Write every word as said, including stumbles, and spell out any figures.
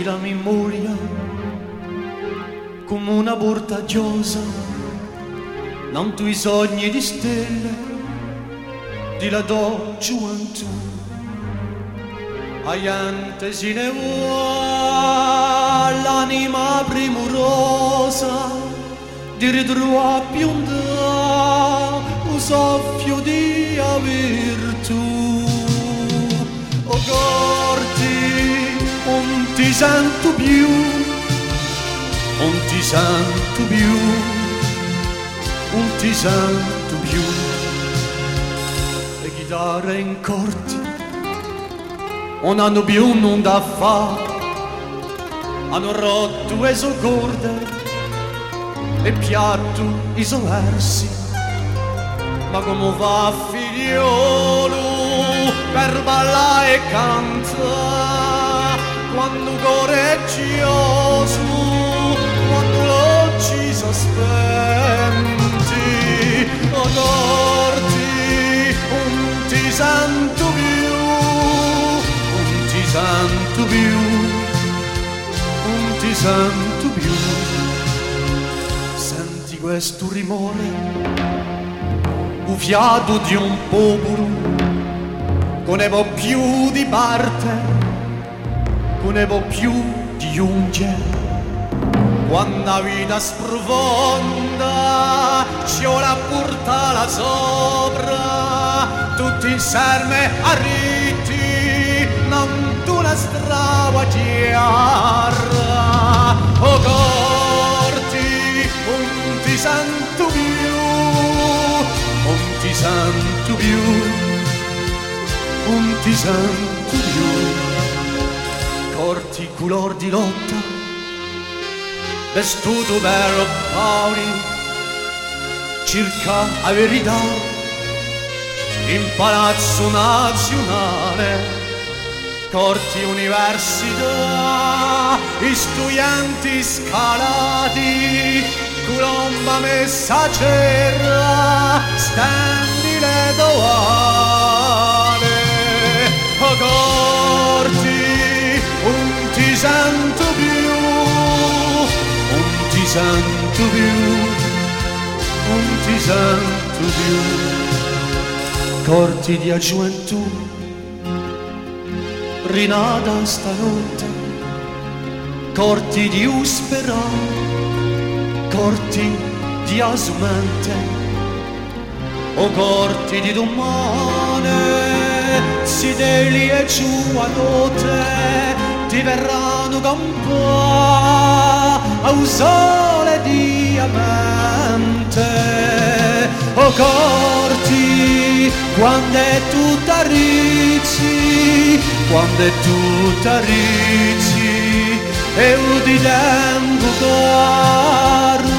la memoria come una portaggiosa, non tu i sogni di stelle di la tua gioventù. Aiante si ne va l'anima premurosa di ritrovare più un soffio di virtù. O corti, non ti sento più, non ti sento più, non ti sento più. Le chitarre in corti non hanno più nulla da fare, hanno rotto le sue corde e piatto i suoi versi. Ma come va figliolo per ballare e cantare quando coraggioso, quando l'occhi sono spenti? O corti, non ti sento più, non ti sento più, non ti sento più. Senti questo rumore, un fiato di un popolo, con ne può più di parte, con ne può più di unge. Quando la vita sprofonda, ci ora portala sopra, tutti insieme a riti, non tu la strada chiara. O corti, non ti sento più, non ti sento più, non ti sento più. Corti color di lotta, vestuto per pauri, cerca la verità in palazzo nazionale. Corti università, studenti scalati, colomba messaggera, stendi le doane. O corti, non ti sento più, non ti sento più, non ti sento più. Corti di gioventù, rinata stanotte, corti di uspera, corti di asumente, o corti di domani, si deli e giù a notte, ti verranno campà a un sole diamante. O corti, quando è tutta ricci, quando è tutta ricci, e un di tempo caro